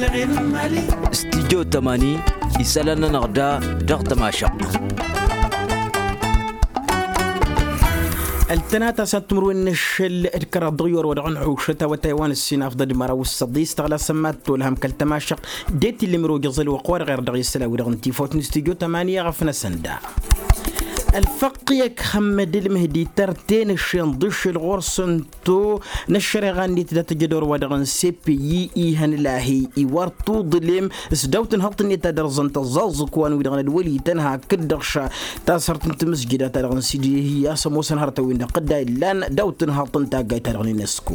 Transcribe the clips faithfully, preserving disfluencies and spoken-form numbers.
استديو تماني يسالنا نغدا دغت ماشق التناتا ستمر النشل اذكر الضيور ودغن عوشتا وتايوان السيناف ضد مرا والصدي استغلا سمات ولهم كالتماشق ديتي اللي مرو جزل وقوار غير دغي السلا ودغن تيفوت نستديو تمانية غفنا سندا الفقيك حمد المهدي ترتين الشين ضش الغرسنتو نشر غاني تدات جدور ودغن سي بي اي هن لاهي اي ورطو ظلم سدوتن هطني تدرزن تزازق كوان ودغن الولي تنها كدغشا تاسرت انت مسجدة تدغن سيدي هي سموسن هرتوين قدا لان دوتن هطن تاقاي تدغن نسكو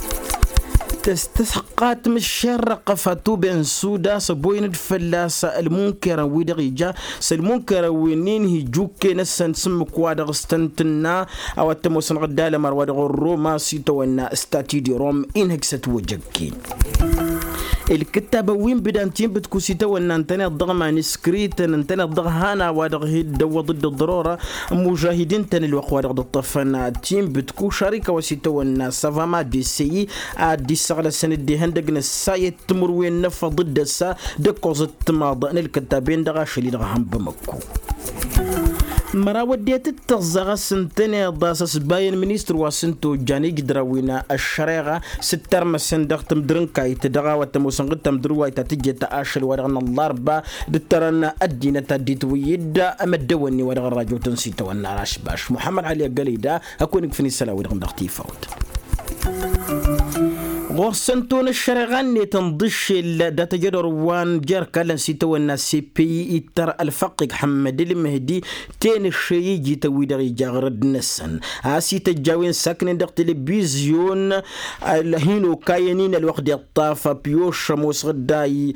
تستحقات مشرق فتو بين سودا سبوين الفلاسة المنكر ودغيجا سالمنكر وينين هجوك نسان سمك وادغ استنتنا او التموسن غدالة مروادغ الروما سيتونا استاتي دي روم انهك ستوجكين الكتابة وين بدان تيم بتكوسيتا وانا انتنا الضغمة نسكريت انتنا الضغهانا وادغ هيد ضد الضرورة مجاهدين تاني الوقت وادغ الطفنا تيم بتكو شركة وسيتا وانا سافاما دي سي دي سغلا سنة دي هندقنا الساية تمر وين نفا ضد السا دكوز التماضى الكتابين دغاش اللي دغهم بمكو مراودية التغزغة سنتين ضاسس باين منيستر واسنتو جاني قدراوينا الشريغة ستر مسندق تمدرن كاي تدغا وتموسن قد تمدروا تتجي تآشل ورغن الضربة دترنا الدينة تديت ويدا أمدوني ورغن راجو تنسيتو الناراش باش محمد علي قليدا أكونك فيني سلا ورغن دغتي فوت غورسنتون الشرغاني تنضش الداتا جدر وان جار كالن سيتو الناس بي اتر الفقق حمد المهدي تين الشيء جي تويدغي جاغرد نسن هاسي تجاوين ساكن دق تلفزيون الهينو كاينين الوقت الطافة بيوش موس غداي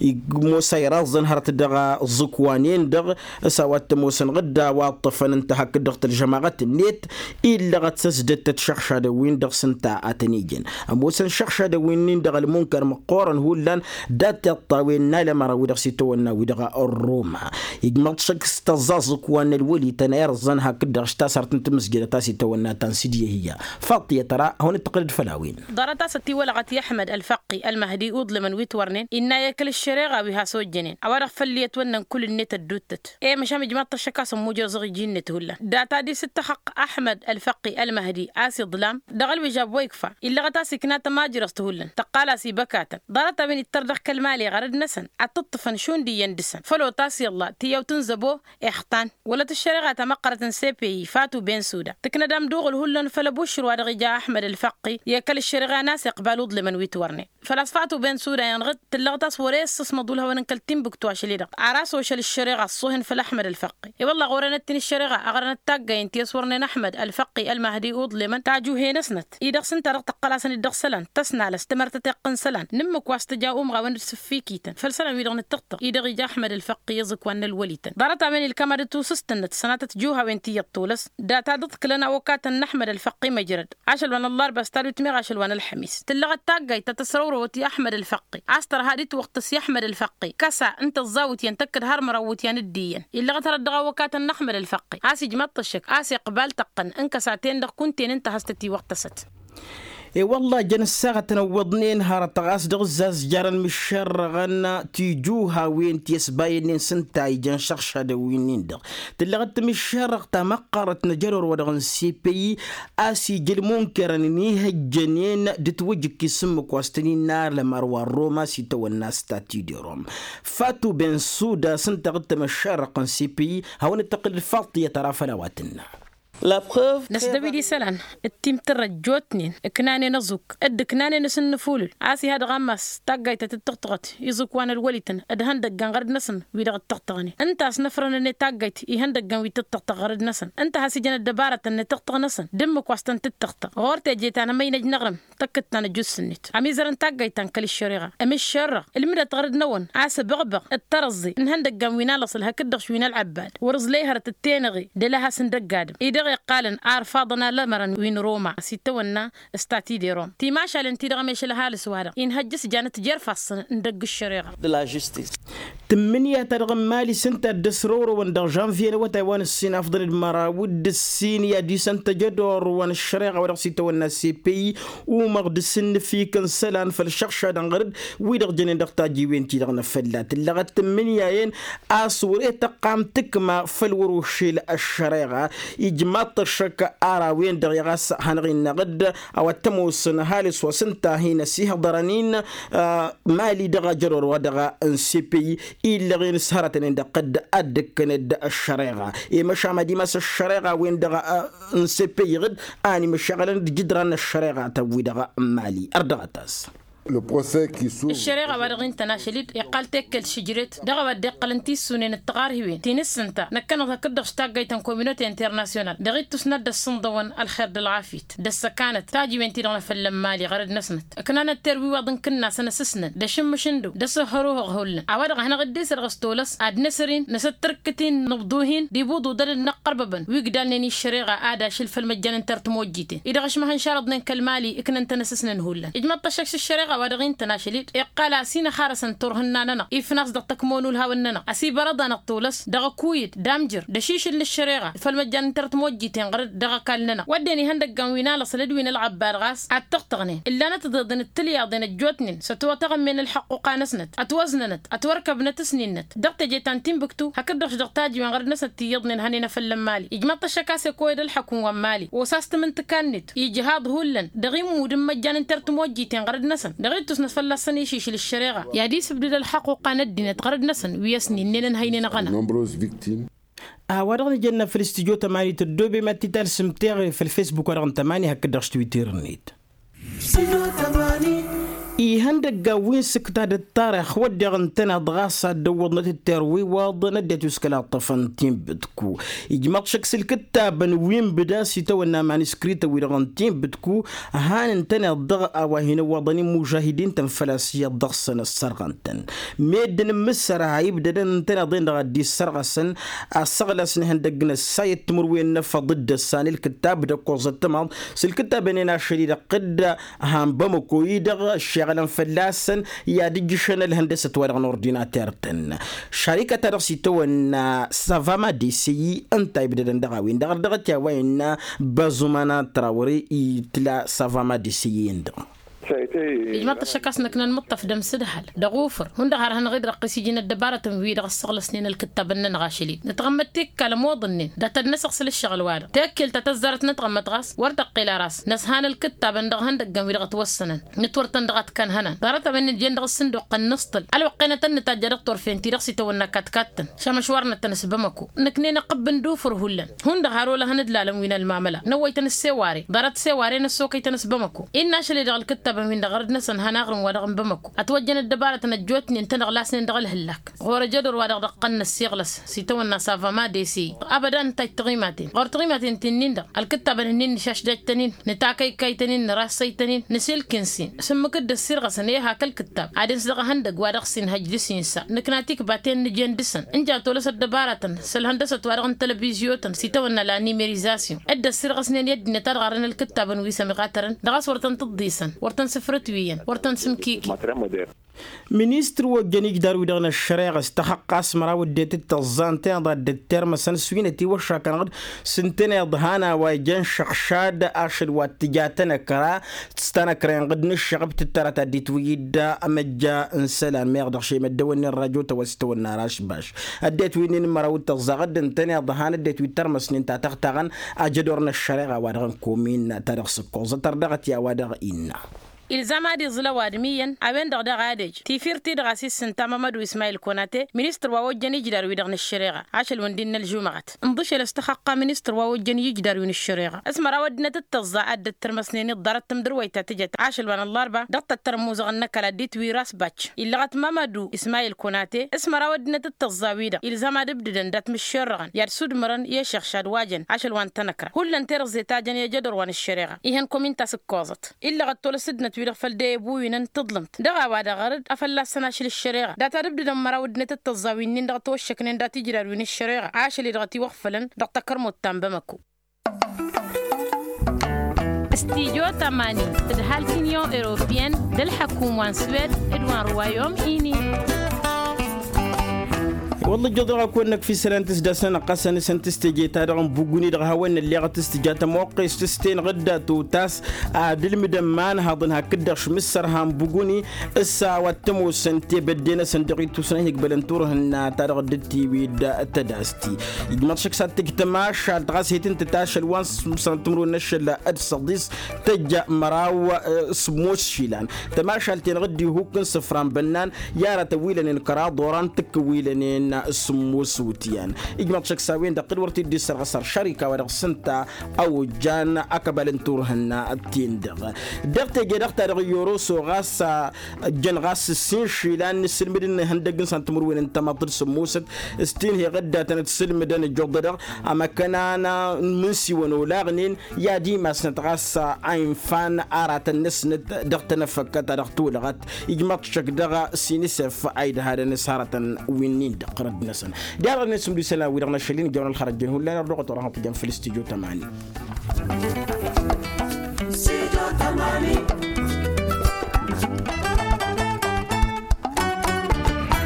موسى يرازن هرت دغا زكوانين دغ سوات موسن غدا واطفن انتهى كدغت الجماعات النت إلا غد سجدت تشخشا دوين دغ سنتا اتنيجن موسن شخ شاد وينين دغ المنكر مقورن هولان دات الطاوين نال مرا ودغ سيتونا ودغ الروما يجمط شك استزازك وان الولي تنيرزن هكذا اشتاسرت انت مسجد تاسي تونا تنسيديه هي فاطيه ترى هون التقليد فلاوين ضرتا ستي ولغت يحمد الفقي المهدي اظلمن ويتورنين ان ياكل الشريغه بها سوجنين اورغ فليت ونن كل النت الدوتت اي مشام جمط الشكاس موجز جنت هلا داتا دي ست حق احمد الفقي المهدي اسي ظلام دغل وجاب ويكفى الا غتا سكنات ماجر استهلن تقالا سي بكاتا ضرتا بين التردخ كالمالي غرد نسن اتطفن شون دي يندسن فلو تاسي الله تيو تنزبو اختان ولا الشريغه تمقره سيبي فاتو بين سودا تكندم دوغل هلن فلا بشر ورجا احمد الفقي ياكل الشريغه ناس يقبلوا ظلمن ويتورني فلاسفاتو بين سودا ينغد تلغطاس وريس اسمدولها ونكلتين بكتواش ليدا عراس وشل الشريغه الصهن في احمد الفقي اي والله غورنتني الشريغه اغرنت تاغا انت يسورني احمد الفقي المهدي ظلمن تاجو هي نسنت اذا سنت رق تقلاسن الدغسلن تسنى لاستمرت تقن سلان نمك واستجاؤم غاون سفيكيتن فلسلان ويدون التقطق اذا غجا احمد الفقي يزك وان الوليتن ضرت من الكاميرا توسستنت سنات جوها وانتي الطولس داتا ضدك لنا وكات احمد الفقي مجرد عشل وان الله بستالو تمي عشل وان الحميس تلغت تاغاي تتسرور وتي احمد الفقي عستر هاديت وقت سي احمد الفقي كسا انت الزاوت ينتكد هر مروت ين الدين الا غتر الدغا وكات احمد الفقي عسي جمط الشك عسي قبال تقن انك ساعتين دق كنتين انت هستتي وقت ست اي والله جن الساعة تنوضنين هارا تغاس دغزاز جارن مشار غنا تيجوها وين تيسباينين سنتاي جن شخشا دوينين دغ تلغت مشار تمقرت نجرور ودغن سي بي اسي جل منكرن نيه الجنين دتوجك كسمك واستنين نار لمروار روما سيتو الناس تاتي دي روم فاتو بن سودا سنتغت مشار قن سي بي هون التقل الفاطية ترى فلاواتنا لا بروف نسدبي دي سلان التيم ترجوتني كناني نزك اد كناني نسن فول عاسي هاد غمس تاغايت تتقطقت يزك وان الوليتن اد هندق غرد نسن ويدغ تقطغني انت اسنفرن ان تاغايت يهندق وي تتقطق غرد نسن انت حسجن الدباره ان تقطق نسن دمك واستن تتقطق غورت جيت انا مي نغرم تكت انا جسنت عميزرن تاغايت كل الشريغه ام الشر المدة غرد نون عاس بغبغ الترزي ان هندق وينا لصل هكدغ شوينا العباد ورز ليهر التينغي دلها سندق قادم قالن ارفضنا لمرن وين روما سيتونا استاتي دي روم تي ماشا لنتي دغمش لها لسواره ان هجس جانت جرفص ندق الشريعه de la justice. تمنية ترغم مالي سنتا دسرور وندر جانفيان وتايوان السين أفضل المراود السين يا دي سنتا جدور وان الشريعة ورقسيتا وانا سي بي ومغد السن في كنسلان فالشخشة دنغرد ويدغ جنين دغتا جيوين تي دغنا فلات اللغة تمنية ين أصور إتقام تكما فالوروشيل الشريعة إجماط الشك آراوين دغيغاس هنغين نغد أو التموسن هالس وسنتا هنا سيها ضرانين آه مالي دغا جرور ودغا سي بي إلا غير سهرة عند قد أدك ند الشريعة إيه مش عمدي مس الشريعة وين دغا نسبي غد أني مش شغلان جدران الشريعة توي دغا مالي أردغتاس الشريعة ورغين تناشليد يقال تكل شجرت دغا ودي قلنتي سنين التغار هوين تينس انتا نكنا ذكر اشتاقاي تن كوميونيتي انترناسيونال دغيت تسند الصندوان الخير دالعافيت دس كانت تاجي وين تيرنا فلم مالي غرد نسنت كنا التروي وضن كنا سنسسنا دشم شندو دس هروه غهولن عوادغ هنا غدي سرغستولس اد نسرين نستركتين نبضوهين دي بودو دل نقرببن ويقدالني الشريعة ادا شلف المجان انترت موجيتين اذا غش ما هنشارضن كالمالي اكنا انت نسسنا نهولن اجمع طشكش الشريعة ودغين تناشليد إقالا سينا خارسا تورهنا ننا إفناس دق تكمونو الهاوننا أسي بردا نقطولس دغا كويت دامجر دشيش للشريعة فالمجان ترت موجي تنغرد دغا كالنا وديني هندق قوينا لصلد وين العب بارغاس أتقتغني إلا نتضدن التليا ضين الجوتنين ستواتغن من الحق قانسنت أتوزننت أتوركب نتسنينت دق تجيتان تنبكتو هكدرش دق تاجي من غرد نسد تيضنين هنينا فلم مالي إجماط الشكاسي كويد الحكم ومالي وساست من تكانت يجهاد هولن دغي مودم مجان ترت موجي تنغرد نسن دغي تسنس فلسني شيش للشريعة يا دي سبدل الحق وقاندين تغرد نسن ويسني نين هينين غنا أورغن جنة في الاستديو تماني تدوبي ما تتال سمتيغ في الفيسبوك ورغن تماني هكدرش تويتر نيت إي هندق وين سكتاد التاريخ ودغن تنا ضغاصة دوضنا التروي واضنا ديتو سكلا طفن تيم بدكو إجماط شكس الكتاب وين بدا سيتونا مانسكريتا ويرغن تيم بدكو هان تنا ضغ أواهنا وضني مجاهدين تنفلاسية ضغصنا السرغنتن ميدن مسرها يبدا تنا ضين غدي السرغسن السغلسن هندقنا السايت مروين نفا ضد الساني الكتاب دقوز التمام سالكتاب اننا شديد قد هان بمكو يدغ غلن فلاسن يا ديجشن الهندسة ورغن اورديناتيرتن شركة رسيتون سافاما دي سي انت يبدأ دغاوين دغر دغتيا وين بازومانا تراوري يتلا سافاما دي سي يندغ إجماط الشكاس نكنا نمطف دم سدحل دغوفر هون دغار هنغيد رقصي جينا الدبارة تنويد غصغل سنين الكتاب انن غاشلين نتغمت تيك كالموضنين دا تدنسق سل الشغل وارد تاكل تتزارت نتغمت غاس وردق إلى راس نسهان الكتاب اندغ هندق قمي دغت وسنن نتورتن دغت كان هنا دارتا بين جين دغ الصندوق النسطل الوقينا تنتاج دكتور فين تيرقسي تونا كاتكاتن شامشوارنا تنسبمكو نكنينا قب ندوفر هولن هون دغارو لها ندلالم وين المعملة نويتن السواري دارت سواري نسوكي تنسبمكو إن شلي دغ الكتاب من دغرد نسن هناغرم ودغم بمكو اتوجن الدبارة تنجوتني انت نغلاسن دغل هلاك غور جدر ودغ قن السيغلس سيتونا سافاما دي سي ابدا انت تغيماتين غور تغيماتين تنين دا الكتاب نين شاش دجتنين نتاكاي كايتنين راسيتنين نسيل كنسين سمك السيرغسن يا هاك الكتاب عادين صدق هندق ودغ سين هجلسين سا نكناتيك باتين نجين دسن انجا تولس الدبارة سل هندسة ودغ تلفزيون سيتونا لا نيميريزاسيون اد السيرغسن يد نترغرن الكتاب ويسمي غاترن دغاس ورتن تضيسن ورتن فرتويا ورتن سمكيكي منيستر وجنيك دارو دغنا الشريعة استحق اسمرا وديت التزان ضد الترم سنسوينتي وشا كان غد سنتين ضهانا وجن شخشاد اشد واتجاتنا كرا تستانا كرين غد نشغب تترا ديت ويدا امجا انسلان ما يقدر شي مدون الراديو توستو الناراش باش اديت وين مرا وتزغد انتني ضهانا ديت ويترم سنين تاغتغن اجدورنا الشريعة ودغن كومين تاريخ سكوز تردغت يا ودغ إنا إلزام هذه الظلوة دميا أبين دغ دغادج تيفيرتي دغاسيس سنتا محمد وإسماعيل كوناتي مينستر ووجني يجدر ويدغن الشريعة عاشل وندين الجمعات انضش الاستحقاق مينستر ووجني يجدر وين الشريعة اسم راودنا تتزا عد الترمسنين الضرت تمدرويتا تجت عاشل وان الاربع دغت الترموز غنك لديت ويراس باتش إلغت محمد إسماعيل كوناتي اسم راودنا تتزا ويدا إلزام دبدن دات مشرغن يرسود مرن يشيخ شاد واجن عاشل وان تنكر كل انتر زيتاجن يجدر وان الشريعة إيهن كومنتا سكوزت إلا غتول سدنا تويدغ فالدي بوين تظلمت دغا وادا غرد افلا سناشل الشريعه دا تربد دم مراودنه التزاوين دا توشكن دا تجرر وين الشريعه عاش اللي دغتي وخفلن دغ تكرمو تام بمكو استيجو تماني تدهال تنيو إيروبيان دل حكومة سويد إدوان روايوم إيني والله جدرا كونك في سنة تسدسنا قسنا سنة تستجي تارم بوجوني دغهوين اللي غتستجي تموقع تستين غدا توتاس عدل مدمان هذن هكذا شمسر هم بوجوني الساعة وتمو سنتي بدينا سنتي توسنا هيك بلنتور هن تارغ دتي ويدا تداستي يجمع شخص تجتماش تغاس هيتن تتاش الوانس سنتمرو نشل الصديس تجا مراو سموش شيلان تماشى تنغدي هوكن سفران بنان يارا تويلن انقرا دوران تكويلن السمو سوتيان إجماع شخصاوين دقيق ورتي دي سرغسر شركة ورغسنتا أو جان أكبر انتورهن التين دغ دغت جدغت يورو سوغاس جن غاس السين شيلان السلمدين هندقن سنتمروين انت مطر سموست استين هي غدا تنتسلمدن الجغدر أما كنانا منسي ونولاغنين يا ديما سنتغاس عين فان آرات النسنت دغت نفكت دغتو لغت إجماع شك دغ سينيسف عيد هذا نسارة وينين دق رد نسن دار نسم بسلا ويرنا شلين جون الخرج جنه لا رقط راح تجن في الاستوديو تماني